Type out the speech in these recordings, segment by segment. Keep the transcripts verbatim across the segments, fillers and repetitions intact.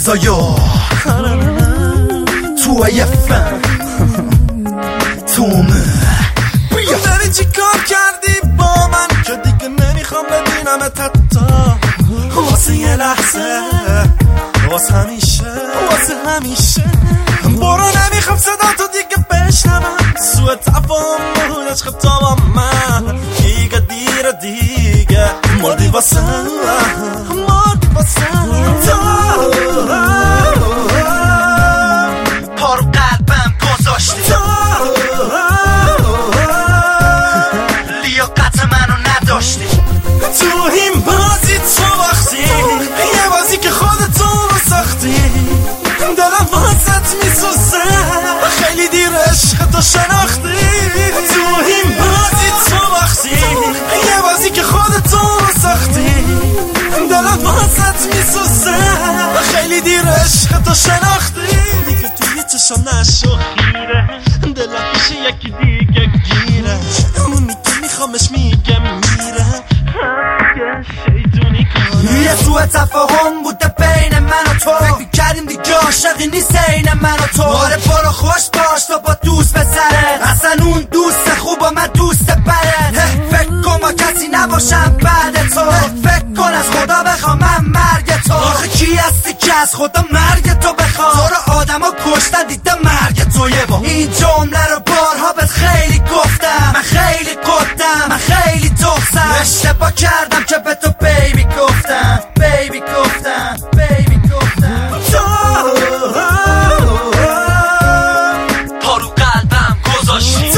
رضایا تو ایفم تومه بیا داری چی کار کردی با من که دیگه نمیخوام ببینمت حتی واسه یه لحظه واسه همیشه واسه همیشه برو نمیخوام صدا تو دیگه بشنوم سوء تفاهم بود عشق تو با من دیگه دیره دیگه مردی واسه مردی واسه پارو قلبم گذاشتی لیاقت منو نداشتی تو این بازی تو باختی یه بازی که خودتو ساختی دلم واسط میسوزه خیلی دیر عشق تو شناختی تو این بازی تو باختی یه بازی که خودتو ساختی دلم واسط میسوزه خیلی دیر عشق تو شناختی دیگه توی چشم نشو خیره دلم پیش یکی دیگه گیره اونی که میخوامش میگه میره همه شیطونی کنه یه سوء تفاهم بوده بین من و تو فکر کردیم دیگه عاشقی نیست این من و تو آره برو خوش باش تو با دوست بسره اصلا اون دوست خوب و من دوست بره فکر کن ما کسی نباشم بعد تو فکر کن از خدا بخوام من مرگ تو آخه کی هستی که از خدا مرگ تو بخوام تو رو آدم ها کشتن دیدم مرگ تو یه با این جمله رو بارها بهت خیلی گفتم من خیلی قدم من خیلی دختم اشتباه کردم که به تو بیبی گفتم بیبی گفتم بیبی گفتم پارو قلبم گذاشتی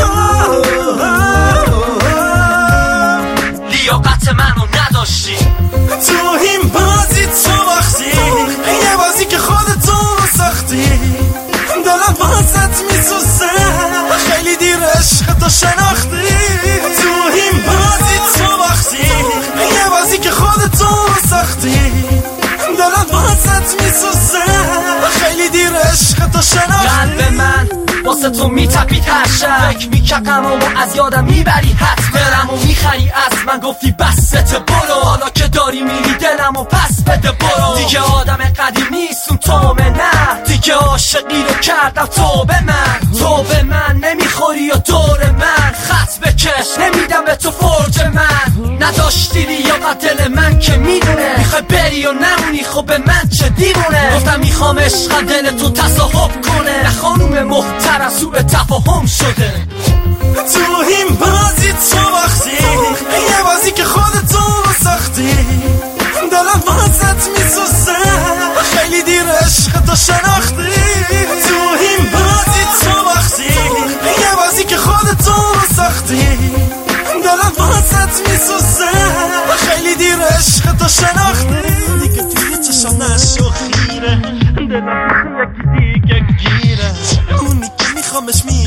لیاقت منو نداشتی تو این بازی تو باختی یه بازی که خودتو ساختی دلم واسط میسوزه خیلی دیر عشق تو شناختی تو این بازی تو باختی یه بازی که خودتو ساختی دلم واسط میسوزه خیلی دیر عشق تو شناختی قلب من واسه تو میتپید هر شب فکر میکردم و از یادم میبری حت برم و میخری از من گفتی بسته برو حالا که داری میری دلم و پس بده برو دیگه آدم قدیم نیستم تو به نه دیگه عاشقی رو کردم تو به من تو به من نمیخوری و دور من خط بکش نمیدم به تو فرج من نداشتی لیاقت دل من که میدونه میخوای بری و نمونی خب به من چه دیوونه گفتم میخوام عشق دل تو تصاحب کنه نه خانوم محترم سوء تفاهم شده تو این بازی تو باختی یه بازی که خودتو ساختی دلم واسط میسوزه خیلی دیر عشق تو شناختی تو این بازی تو باختی یه بازی که خودتو ساختی دلم واسط میسوزه خیلی دیر عشق تو شناختی دیگه توی چشم نشو خیره دلم یکی دیگه گیره اونی که میخوامش می